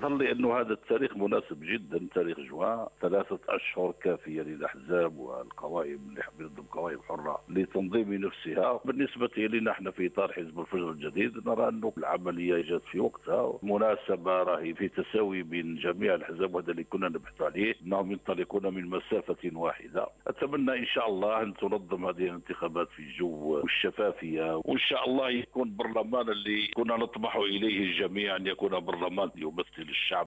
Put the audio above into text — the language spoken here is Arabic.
يظهر لي أنه هذا التاريخ مناسب جدا، تاريخ جوان. 3 أشهر كافية للأحزاب والقوائم اللي بتنظم قوائم حرة لتنظيم نفسها. بالنسبة لنا احنا في إطار حزب الفجر الجديد نرى أنه العملية جات في وقتها، مناسبة راهي في تساوي بين جميع الأحزاب، وهذا اللي كنا نبحث عليه، أنهم ينطلقون من مسافة واحدة. أتمنى إن شاء الله أن تنظم هذه الانتخابات في جو الشفافية، وإن شاء الله يكون برلمان اللي كنا نطمح إليه الجميع، أن يكون برلمان يمثل الشعب.